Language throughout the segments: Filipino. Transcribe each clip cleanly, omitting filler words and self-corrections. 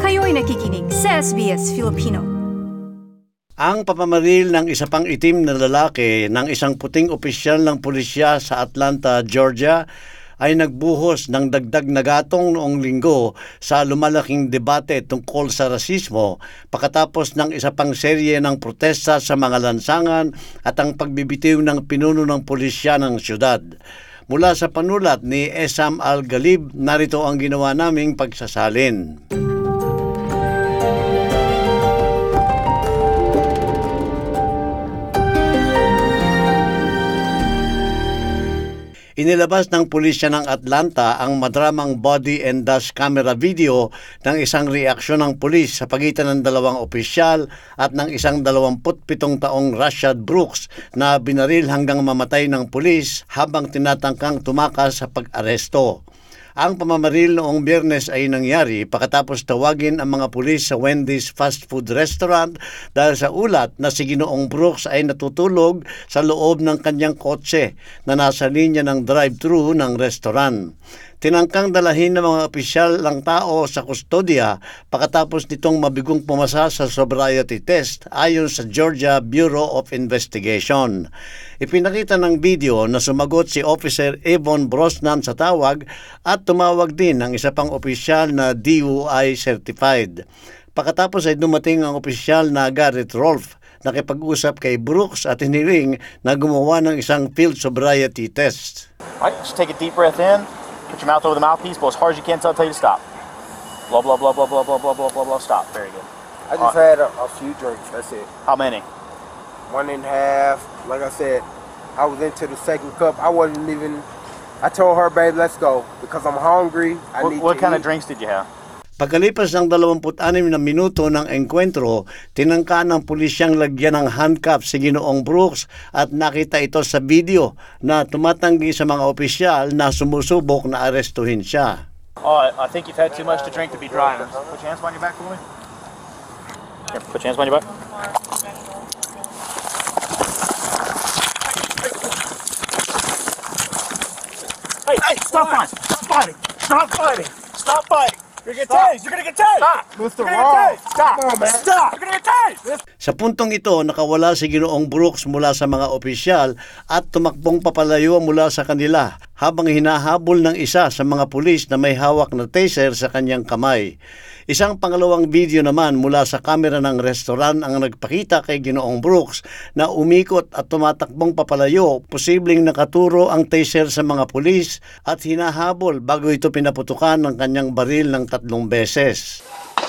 Kayo'y nakikinig sa SBS Filipino. Ang papamaril ng isa pang itim na lalaki ng isang puting opisyal ng pulisya sa Atlanta, Georgia ay nagbuhos ng dagdag na gatong noong linggo sa lumalaking debate tungkol sa rasismo pagkatapos ng isa pang serye ng protesta sa mga lansangan at ang pagbibitiw ng pinuno ng pulisya ng syudad. Mula sa panulat ni Esam Al-Galib, narito ang ginawa naming pagsasalin. Inilabas ng pulisya ng Atlanta ang madramang body and dash camera video ng isang reaksyon ng pulis sa pagitan ng dalawang opisyal at ng isang 27 taong Rashad Brooks na binaril hanggang mamatay ng pulis habang tinatangkang tumakas sa pag-aresto. Ang pamamaril noong Biyernes ay nangyari pagkatapos tawagin ang mga pulis sa Wendy's fast food restaurant dahil sa ulat na si Ginoong Brooks ay natutulog sa loob ng kanyang kotse na nasa linya ng drive-thru ng restaurant. Tinangkang dalahin ng mga opisyal ng tao sa kustodya pagkatapos nitong mabigong pumasa sa sobriety test ayon sa Georgia Bureau of Investigation. Ipinakita ng video na sumagot si Officer Avon Brosnan sa tawag at tumawag din ng isa pang opisyal na DUI certified. Pagkatapos ay dumating ang opisyal na Garrett Rolfe, nakipag-usap kay Brooks at hiniling na gumawa ng isang field sobriety test. All right, just take a deep breath in. Put your mouth over the mouthpiece, blow as hard as you can until I tell you to stop. Blah, blah, blah, blah, blah, blah, blah, blah, blah, blah, stop. Very good. I just had a few drinks, that's it. How many? 1.5. Like I said, I was into the second cup. I told her, babe, let's go. Because I'm hungry, What kind of drinks did you have? Pagkalipas ng 26 na minuto ng engkwentro, tinangka ng pulisyang lagyan ng handcuff si Ginoong Brooks at nakita ito sa video na tumatanggi sa mga opisyal na sumusubok na arestuhin siya. Oh, I think you've had too much to drink to be driving. Put your hands behind your back for me. Here, put your hands behind your back. Hey, stop fighting! Stop fighting! Stop fighting! Stop fighting! You're gonna get tased! You're gonna get tased! Stop, Mr. Wrong. Stop! Come on, man. Stop! You're gonna get tased! Sa puntong ito, nakawala si Ginoong Brooks mula sa mga opisyal at tumakbong papalayo mula sa kanila habang hinahabol ng isa sa mga pulis na may hawak na taser sa kanyang kamay. Isang pangalawang video naman mula sa kamera ng restaurant ang nagpakita kay Ginoong Brooks na umikot at tumatakbong papalayo, posibleng nakaturo ang taser sa mga pulis at hinahabol bago ito pinaputukan ng kanyang baril ng 3 beses.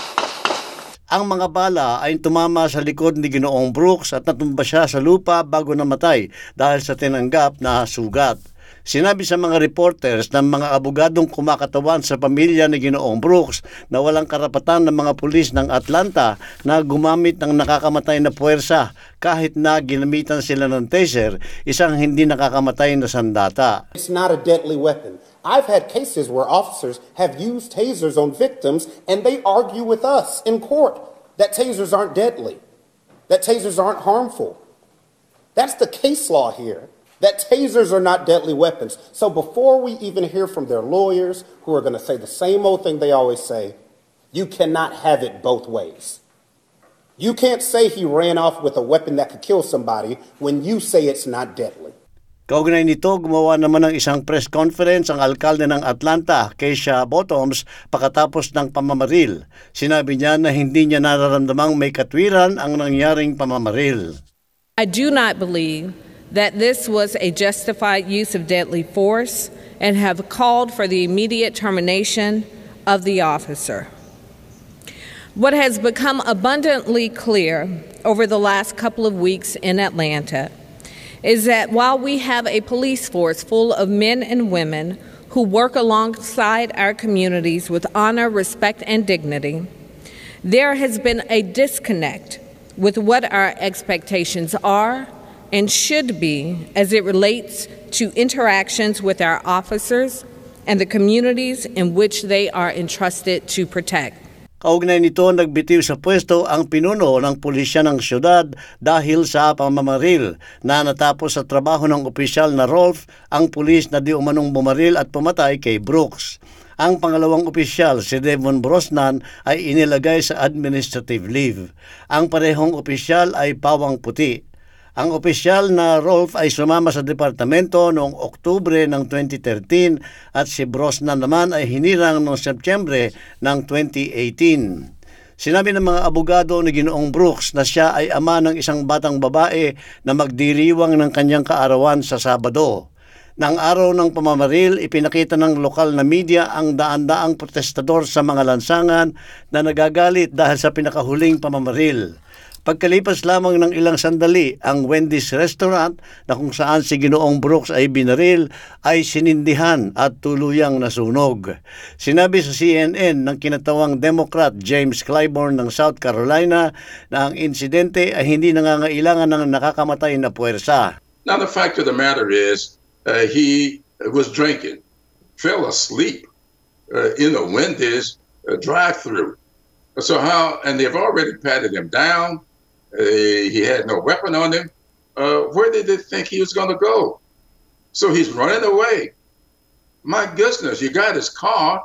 Ang mga bala ay tumama sa likod ni Ginoong Brooks at natumba siya sa lupa bago namatay dahil sa tinanggap na sugat. Sinabi sa mga reporters ng mga abogadong kumakatawan sa pamilya ni Ginoong Brooks na walang karapatan ng mga pulis ng Atlanta na gumamit ng nakakamatay na puwersa kahit na ginamitan sila ng taser, isang hindi nakakamatay na sandata. It's not a deadly weapon. I've had cases where officers have used tasers on victims and they argue with us in court that tasers aren't deadly, that tasers aren't harmful. That's the case law here. That tasers are not deadly weapons. So before we even hear from their lawyers, who are going to say the same old thing they always say, you cannot have it both ways. You can't say he ran off with a weapon that could kill somebody when you say it's not deadly. Kaugnay nito, gumawa naman ng isang press conference ang alkalde ng Atlanta, Keisha Bottoms, pagkatapos ng pamamaril. Sinabi niya na hindi niya nararamdamang may katwiran ang nangyaring pamamaril. I do not believe that this was a justified use of deadly force and have called for the immediate termination of the officer. What has become abundantly clear over the last couple of weeks in Atlanta is that while we have a police force full of men and women who work alongside our communities with honor, respect, and dignity, there has been a disconnect with what our expectations are and should be as it relates to interactions with our officers and the communities in which they are entrusted to protect. Kaugnay nito, nagbitiw sa pwesto ang pinuno ng pulisya ng syudad dahil sa pamamaril na natapos sa trabaho ng opisyal na Rolfe ang pulis na di umanong bumaril at pumatay kay Brooks. Ang pangalawang opisyal, si Devon Brosnan, ay inilagay sa administrative leave. Ang parehong opisyal ay pawang puti. Ang opisyal na Rolf ay sumama sa departamento noong Oktubre ng 2013 at si Brosnan naman ay hinirang noong Setyembre ng 2018. Sinabi ng mga abogado ni Ginoong Brooks na siya ay ama ng isang batang babae na magdiriwang ng kanyang kaarawan sa Sabado. Nang araw ng pamamaril, ipinakita ng lokal na media ang daan-daang protestador sa mga lansangan na nagagalit dahil sa pinakahuling pamamaril. Pagkalipas lamang ng ilang sandali, ang Wendy's restaurant na kung saan si Ginoong Brooks ay binaril ay sinindihan at tuluyang nasunog. Sinabi sa CNN ng kinatawang Democrat James Clyburn ng South Carolina na ang insidente ay hindi nangangailangan ng nakakamatay na puwersa. Now the fact of the matter is, he was drinking, fell asleep in a Wendy's drive-through. So how, and they've already patted him down. He had no weapon on him. Where did they think he was going to go? So he's running away. My goodness, you got his car.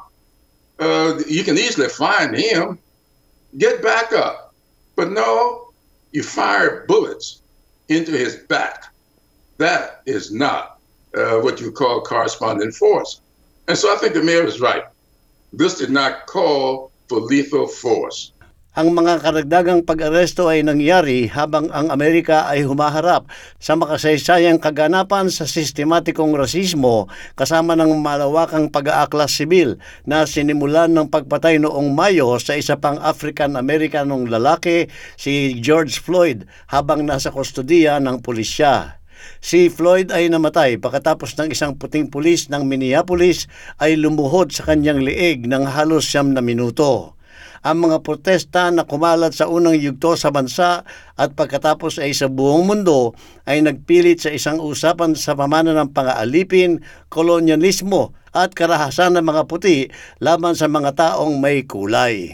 You can easily find him. Get back up. But no, you fire bullets into his back. That is not what you call corresponding force. And so I think the mayor is right. This did not call for lethal force. Ang mga karagdagang pag-aresto ay nangyari habang ang Amerika ay humaharap sa makasaysayang kaganapan sa sistematikong rasismo kasama ng malawakang pag-aaklas sibil na sinimulan ng pagpatay noong Mayo sa isa pang African-Americanong lalaki, si George Floyd, habang nasa kustodiya ng pulisya. Si Floyd ay namatay pagkatapos ng isang puting pulis ng Minneapolis ay lumuhod sa kanyang liig ng halos 9 minuto. Ang mga protesta na kumalat sa unang yugto sa bansa at pagkatapos ay sa buong mundo ay nagpilit sa isang usapan sa pamana ng pang-aalipin, kolonyalismo at karahasan ng mga puti laban sa mga taong may kulay.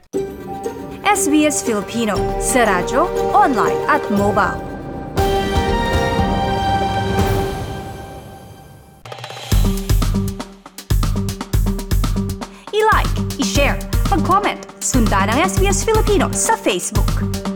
SBS Filipino sa radyo, online at mobile. I-like, i-share, mag-comment, sundan ang SBS Filipino sa Facebook.